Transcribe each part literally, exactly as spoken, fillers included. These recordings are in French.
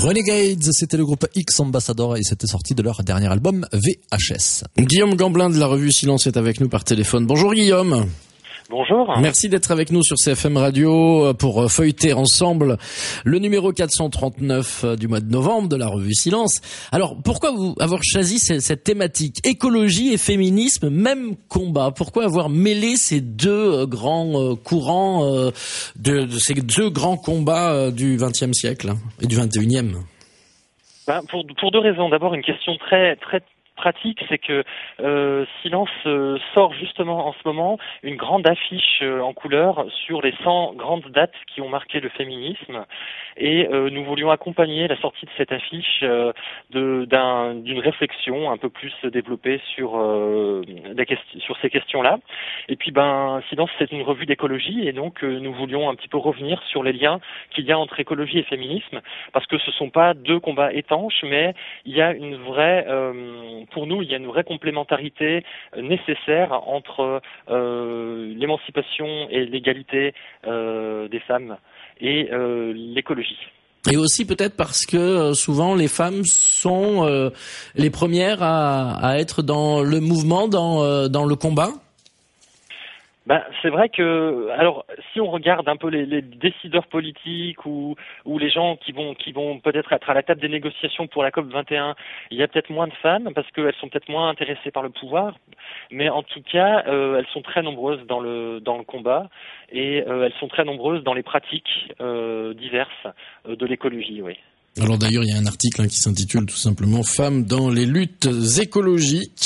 Renegades, c'était le groupe X Ambassador et c'était sorti de leur dernier album V H S. Guillaume Gamblin de la revue Silence est avec nous par téléphone. Bonjour Guillaume. Bonjour. Merci d'être avec nous sur C F M Radio pour feuilleter ensemble le numéro quatre cent trente-neuf du mois de novembre de la revue Silence. Alors, pourquoi vous avoir choisi cette thématique écologie et féminisme, même combat? Pourquoi avoir mêlé ces deux grands courants, de, de ces deux grands combats du vingtième siècle et du vingt et unième? Ben, pour, pour deux raisons. D'abord, une question très très pratique, c'est que euh, Silence euh, sort justement en ce moment une grande affiche euh, en couleur sur les cent grandes dates qui ont marqué le féminisme, et euh, nous voulions accompagner la sortie de cette affiche euh, de, d'un, d'une réflexion un peu plus développée sur euh, des quest- sur ces questions-là. Et puis, ben, Silence, c'est une revue d'écologie, et donc euh, nous voulions un petit peu revenir sur les liens qu'il y a entre écologie et féminisme, parce que ce sont pas deux combats étanches, mais il y a une vraie euh, pour nous, il y a une vraie complémentarité nécessaire entre euh, l'émancipation et l'égalité euh, des femmes et euh, l'écologie. Et aussi peut-être parce que euh, souvent les femmes sont euh, les premières à, à être dans le mouvement, dans, euh, dans le combat. Ben, c'est vrai que, alors, si on regarde un peu les, les décideurs politiques ou, ou les gens qui vont, qui vont peut-être être à la table des négociations pour la COP vingt et un, il y a peut-être moins de femmes parce qu'elles sont peut-être moins intéressées par le pouvoir, mais en tout cas, euh, elles sont très nombreuses dans le, dans le combat, et euh, elles sont très nombreuses dans les pratiques euh, diverses euh, de l'écologie, oui. Alors d'ailleurs, il y a un article hein, qui s'intitule tout simplement « Femmes dans les luttes écologiques ».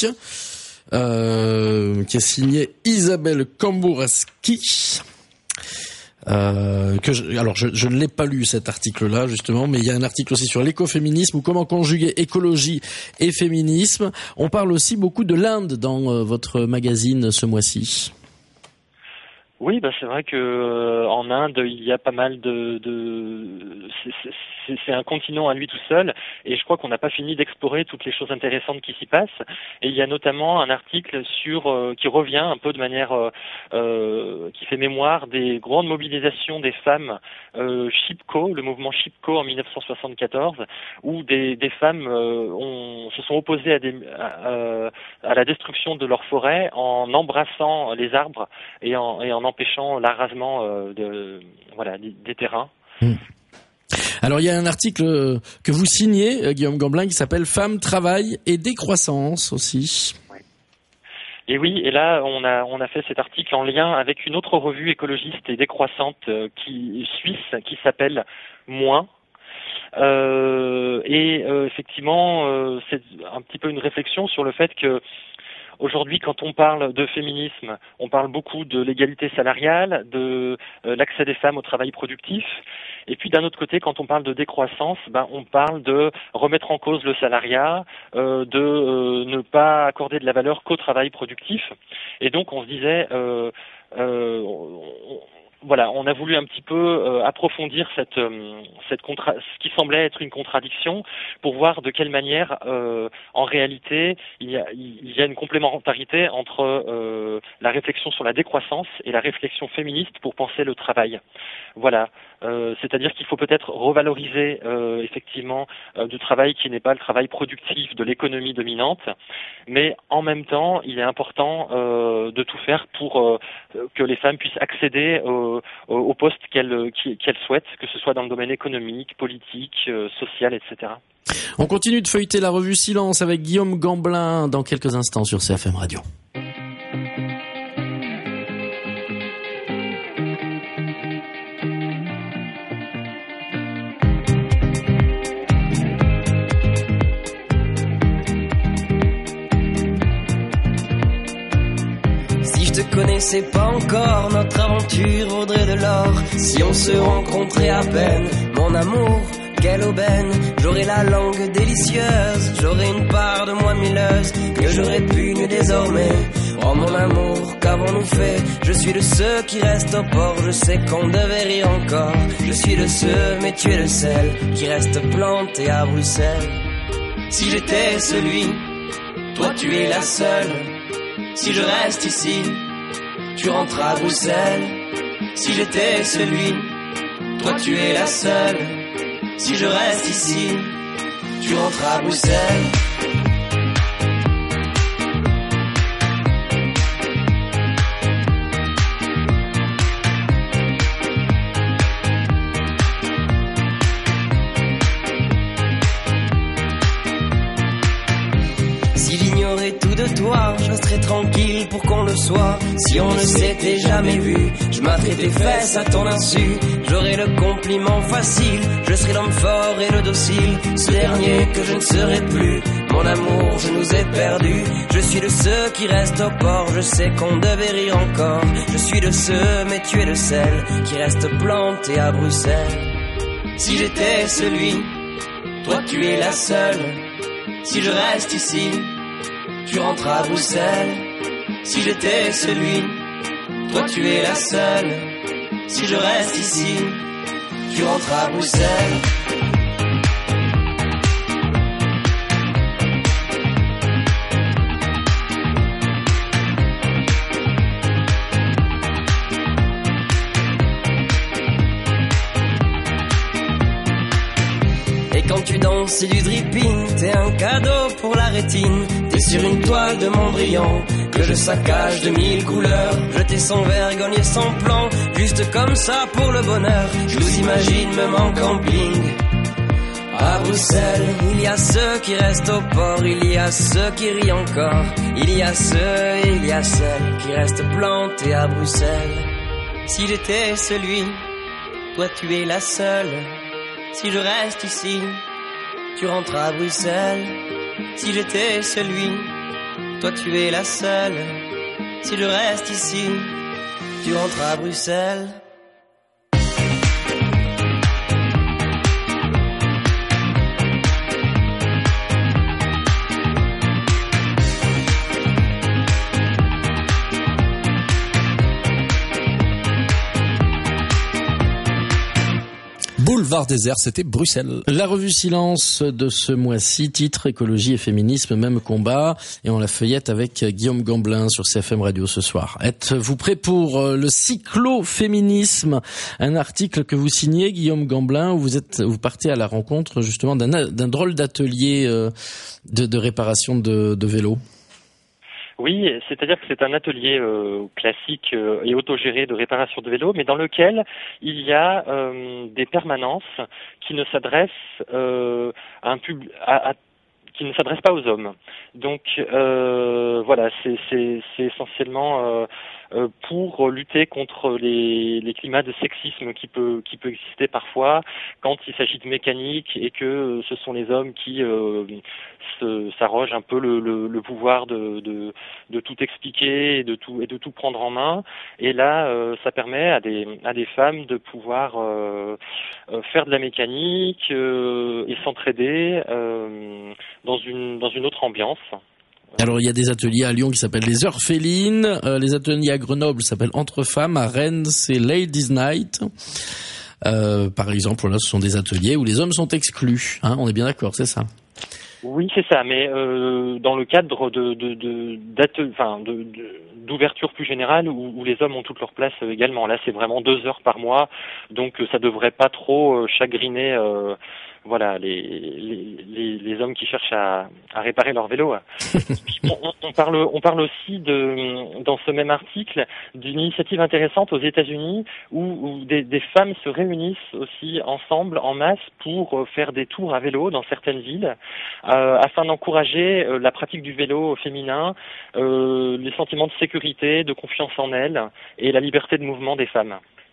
Euh, qui est signé Isabelle Cambouraski. Euh, que je, alors je, je ne l'ai pas lu cet article-là justement, mais il y a un article aussi sur l'écoféminisme ou comment conjuguer écologie et féminisme. On parle aussi beaucoup de l'Inde dans euh, votre magazine ce mois-ci. Oui, bah c'est vrai que euh, en Inde il y a pas mal de, de... C'est, c'est, c'est un continent à lui tout seul, et je crois qu'on n'a pas fini d'explorer toutes les choses intéressantes qui s'y passent. Et il y a notamment un article sur euh, qui revient un peu de manière euh, euh, qui fait mémoire des grandes mobilisations des femmes euh, Chipko, le mouvement Chipko en dix-neuf cent soixante-quatorze, où des, des femmes euh, ont, se sont opposées à, des, à, à la destruction de leurs forêts en embrassant les arbres et en, et en empêchant l'arasement euh, de, voilà, des, des terrains. Mmh. Alors il y a un article que vous signez, Guillaume Gamblin, qui s'appelle « Femmes, travail et décroissance » aussi. Oui. Et oui, et là on a on a fait cet article en lien avec une autre revue écologiste et décroissante euh, qui suisse qui s'appelle Moins. Euh, et euh, effectivement, euh, c'est un petit peu une réflexion sur le fait que aujourd'hui, quand on parle de féminisme, on parle beaucoup de l'égalité salariale, de euh, l'accès des femmes au travail productif. Et puis d'un autre côté, quand on parle de décroissance, ben, on parle de remettre en cause le salariat, euh, de euh, ne pas accorder de la valeur qu'au travail productif. Et donc on se disait, euh, euh, on, voilà, on a voulu un petit peu euh, approfondir cette, euh, cette contra- ce qui semblait être une contradiction, pour voir de quelle manière, euh, en réalité, il y a, il y a une complémentarité entre euh, la réflexion sur la décroissance et la réflexion féministe pour penser le travail. Voilà, euh, c'est-à-dire qu'il faut peut-être revaloriser euh, effectivement euh, du travail qui n'est pas le travail productif de l'économie dominante, mais en même temps, il est important euh, de tout faire pour euh, que les femmes puissent accéder au aux postes qu'elles, qu'elles souhaitent, que ce soit dans le domaine économique, politique, euh, social, et cetera. On continue de feuilleter la revue Silence avec Guillaume Gamblin dans quelques instants sur C F M Radio. Connaissais pas encore, notre aventure vaudrait de l'or si on se rencontrait à peine. Mon amour, quelle aubaine, j'aurais la langue délicieuse, j'aurais une part de moi milleuse que j'aurais pu nu désormais. Oh mon amour, qu'avons-nous fait? Je suis de ceux qui restent au port, je sais qu'on devait rire encore. Je suis de ceux, mais tu es le seul qui reste planté à Bruxelles. Si j'étais celui, toi tu es la seule. Si je reste ici, tu rentres à Bruxelles. Si j'étais celui, toi tu es la seule. Si je reste ici, tu rentres à Bruxelles. De toi, je serai tranquille pour qu'on le soit. Si on ne s'était jamais vu, je m'attrape tes fesses à ton insu. J'aurai le compliment facile, je serai l'homme fort et le docile. Ce dernier que je ne serai plus, mon amour, je nous ai perdus. Je suis de ceux qui restent au port, je sais qu'on devait rire encore. Je suis de ceux, mais tu es de celles qui restent plantées à Bruxelles. Si j'étais celui, toi tu es la seule. Si je reste ici, tu rentres à Bruxelles. Si j'étais celui, toi tu es la seule. Si je reste ici, tu rentres à Bruxelles. Et quand tu danses, c'est du dripping, t'es un cadeau pour la rétine. T'es sur une toile de Mondrian que je saccage de mille couleurs. Jeter sans vergogne et sans plan, juste comme ça pour le bonheur. Je vous imagine même en camping à Bruxelles. Il y a ceux qui restent au port, il y a ceux qui rient encore. Il y a ceux et il y a celles qui restent plantés à Bruxelles. Si j'étais celui, toi tu es la seule. Si je reste ici, tu rentres à Bruxelles. Si j'étais celui, toi tu es la seule. Si je reste ici, tu rentres à Bruxelles. Boulevard désert, c'était Bruxelles. La revue Silence de ce mois-ci, titre écologie et féminisme, même combat, et on la feuillette avec Guillaume Gamblin sur C F M Radio ce soir. Êtes-vous prêt pour le cycloféminisme, un article que vous signez, Guillaume Gamblin, où vous êtes, vous partez à la rencontre justement d'un, d'un drôle d'atelier de, de réparation de, de vélos? Oui, c'est-à-dire que c'est un atelier euh, classique euh, et autogéré de réparation de vélos, mais dans lequel il y a euh, des permanences qui ne s'adressent euh, à un public, à, à, qui ne s'adressent pas aux hommes. Donc euh, voilà, c'est, c'est, c'est essentiellement euh, euh, pour lutter contre les, les climats de sexisme qui peut qui peut exister parfois quand il s'agit de mécanique et que ce sont les hommes qui euh, se, s'arrogent un peu le, le, le pouvoir de, de de tout expliquer et de tout et de tout prendre en main. Et là, euh, ça permet à des à des femmes de pouvoir euh, euh, faire de la mécanique euh, et s'entraider euh, dans une dans une autre ambiance. Alors il y a des ateliers à Lyon qui s'appellent les Orphelines, euh, les ateliers à Grenoble s'appellent Entre Femmes, à Rennes c'est Ladies Night. Euh, par exemple, là, ce sont des ateliers où les hommes sont exclus. Hein, on est bien d'accord, c'est ça? Oui, c'est ça. Mais euh, dans le cadre de, de, de, enfin, de, de d'ouverture plus générale où, où les hommes ont toute leur place également. Là, c'est vraiment deux heures par mois, donc ça devrait pas trop chagriner. Euh, Voilà, les, les, les, les hommes qui cherchent à, à réparer leur vélo. on, on, parle, on parle aussi de, dans ce même article d'une initiative intéressante aux États-Unis où, où des, des femmes se réunissent aussi ensemble en masse pour faire des tours à vélo dans certaines villes euh, afin d'encourager euh, la pratique du vélo féminin, euh, les sentiments de sécurité, de confiance en elles et la liberté de mouvement des femmes.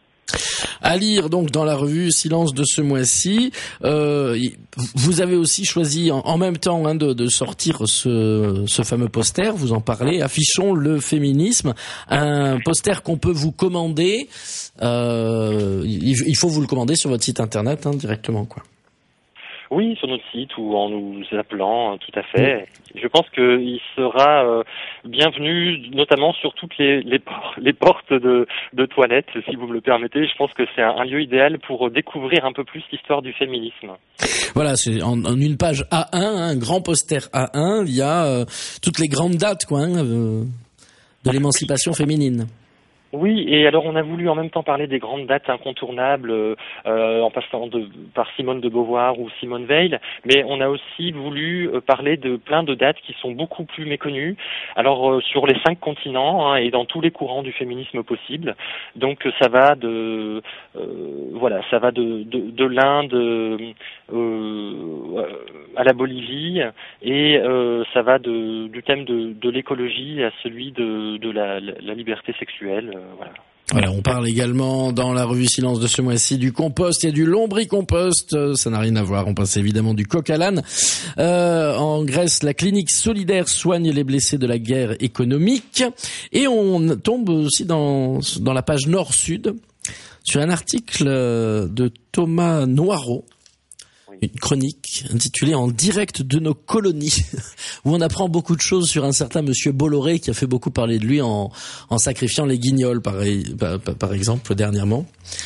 À lire donc dans la revue Silence de ce mois-ci. Euh, vous avez aussi choisi en, en même temps hein, de, de sortir ce, ce fameux poster, vous en parlez, Affichons le féminisme, un poster qu'on peut vous commander. Euh, il, il faut vous le commander sur votre site internet hein, directement, quoi. Oui, sur notre site ou en nous appelant, tout à fait. Je pense qu'il sera euh, bienvenu, notamment sur toutes les, les, les portes de, de toilettes, si vous me le permettez. Je pense que c'est un, un lieu idéal pour découvrir un peu plus l'histoire du féminisme. Voilà, c'est en, en une page A un, un grand poster A un, il y a euh, toutes les grandes dates quoi, hein, euh, de l'émancipation féminine. Oui, et alors on a voulu en même temps parler des grandes dates incontournables, euh, en passant de, par Simone de Beauvoir ou Simone Veil, mais on a aussi voulu euh, parler de plein de dates qui sont beaucoup plus méconnues, alors euh, sur les cinq continents hein, et dans tous les courants du féminisme possible. Donc ça va de euh, voilà, ça va de de, de l'Inde euh, à la Bolivie, et euh, ça va de du thème de, de l'écologie à celui de de la, la, la liberté sexuelle. Voilà. Voilà, on parle également dans la revue Silence de ce mois-ci du compost et du lombricompost. Ça n'a rien à voir, on passe évidemment du coq à l'âne. Euh, en Grèce, la clinique solidaire soigne les blessés de la guerre économique. Et on tombe aussi dans, dans la page nord-sud sur un article de Thomas Noireau, une chronique intitulée « En direct de nos colonies » où on apprend beaucoup de choses sur un certain monsieur Bolloré qui a fait beaucoup parler de lui en, en sacrifiant les guignols, par, par, par exemple, dernièrement.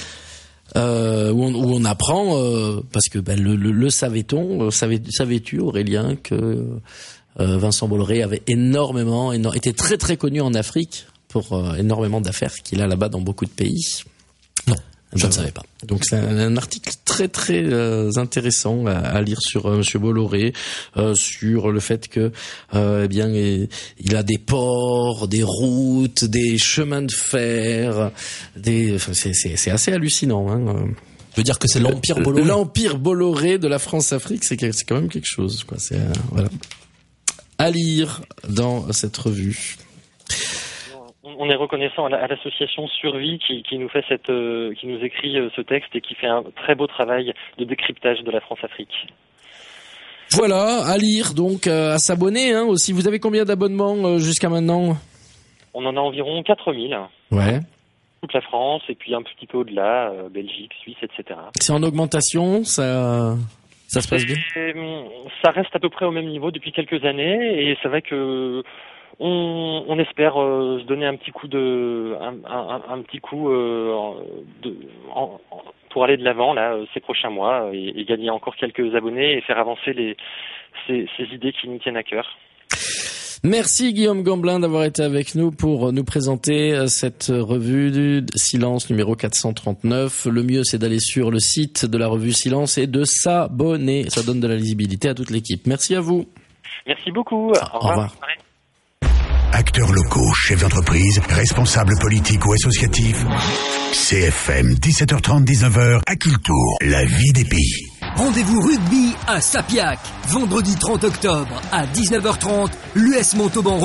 Euh, où, on, où on apprend, euh, parce que ben, le, le, le savait-on, savais, savais-tu Aurélien, que euh, Vincent Bolloré avait énormément, éno- était très très connu en Afrique pour euh, énormément d'affaires qu'il a là-bas dans beaucoup de pays. Non. Je ne savais pas. Donc c'est un, un article très très euh, intéressant à, à lire sur euh, Monsieur Bolloré, euh, sur le fait que euh, eh bien il a des ports, des routes, des chemins de fer, des enfin, c'est c'est c'est assez hallucinant hein. Je veux dire que c'est l'empire Bolloré. L'empire Bolloré de la France-Afrique, c'est c'est quand même quelque chose quoi, c'est euh, voilà. À lire dans cette revue. On est reconnaissant à l'association Survie qui, qui nous fait cette, euh, qui nous écrit euh, ce texte et qui fait un très beau travail de décryptage de la France-Afrique. Voilà, à lire donc, euh, à s'abonner hein, aussi. Vous avez combien d'abonnements euh, jusqu'à maintenant ? On en a environ quatre mille. Ouais. Toute la France et puis un petit peu au-delà, euh, Belgique, Suisse, et cetera. C'est en augmentation, ça, ça se passe bien ? Ça reste à peu près au même niveau depuis quelques années et c'est vrai que On, on espère euh, se donner un petit coup de, un, un, un petit coup euh, de, en, pour aller de l'avant là ces prochains mois et, et gagner encore quelques abonnés et faire avancer les ces, ces idées qui nous tiennent à cœur. Merci Guillaume Gamblin d'avoir été avec nous pour nous présenter cette revue du Silence numéro quatre cent trente-neuf. Le mieux c'est d'aller sur le site de la revue Silence et de s'abonner. Ça donne de la lisibilité à toute l'équipe. Merci à vous. Merci beaucoup. Au revoir. Au revoir. Acteurs locaux, chefs d'entreprise, responsables politiques ou associatifs. C F M, dix-sept heures trente, dix-neuf heures, à Kiltour, la vie des pays. Rendez-vous rugby à Sapiac, vendredi trente octobre à dix-neuf heures trente, l'U S Montauban